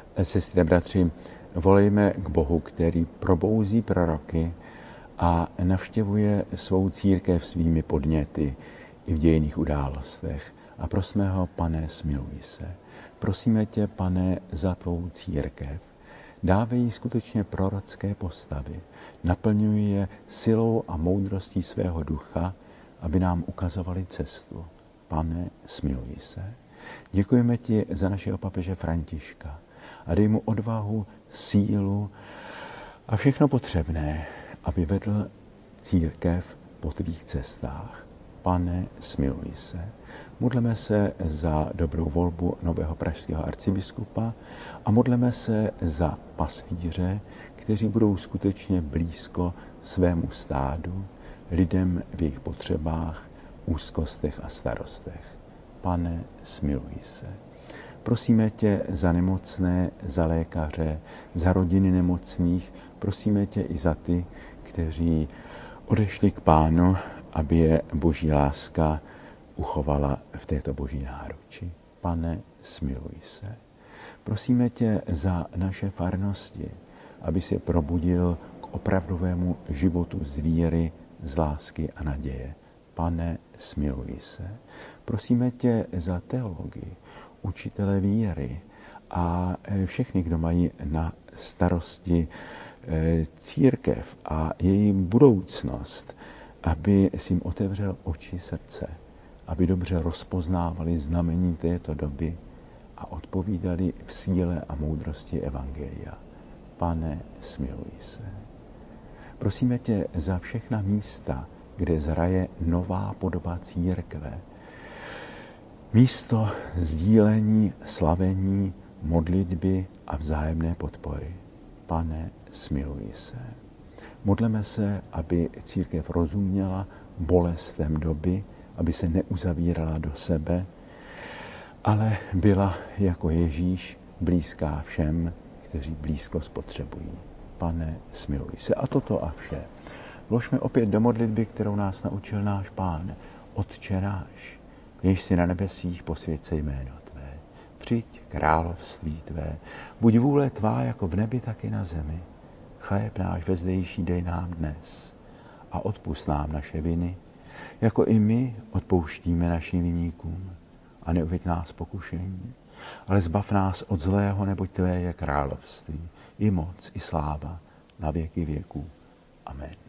Sestry a bratři, volejme k Bohu, který probouzí proroky a navštěvuje svou církev svými podněty i v dějinných událostech. A prosme ho, Pane, smiluj se. Prosíme tě, Pane, za tvou církev. Dávej jí skutečně prorocké postavy. Naplňuj je silou a moudrostí svého ducha, aby nám ukazovali cestu. Pane, smiluj se. Děkujeme ti za našeho papeže Františka a dej mu odvahu, sílu a všechno potřebné, aby vedl církev po tvých cestách. Pane, smiluj se. Modleme se za dobrou volbu nového pražského arcibiskupa a modleme se za pastýře, kteří budou skutečně blízko svému stádu, lidem v jejich potřebách, úzkostech a starostech. Pane, smiluj se. Prosíme tě za nemocné, za lékaře, za rodiny nemocných, prosíme tě i za ty, kteří odešli k Pánu, aby je Boží láska uchovala v této Boží náruči. Pane, smiluj se. Prosíme tě za naše farnosti, aby se probudil k opravdovému životu z víry, z lásky a naděje. Pane, smiluj se. Prosíme tě za teologii, učitele víry a všechny, kdo mají na starosti církev a její budoucnost, aby si jim otevřel oči srdce, aby dobře rozpoznávali znamení této doby a odpovídali v síle a moudrosti evangelia. Pane, smiluj se. Prosíme tě za všechna místa, kde zraje nová podoba církve. Místo sdílení, slavení, modlitby a vzájemné podpory. Pane, smiluj se. Modleme se, aby církev rozuměla bolestem doby, aby se neuzavírala do sebe, ale byla jako Ježíš blízká všem, kteří blízkost potřebují. Pane, smiluj se. A toto a vše vložme opět do modlitby, kterou nás naučil náš Pán. Otče náš, jež jsi na nebesích, posvěť se jméno tvé. Přijď království tvé. Buď vůle tvá jako v nebi, tak i na zemi. Chléb náš vezdejší dej nám dnes a odpusť nám naše viny, jako i my odpouštíme našim viníkům. A neuveď nás pokušení, ale zbav nás od zlého, neboť tvé je království, i moc, i sláva, na věky věků. Amen.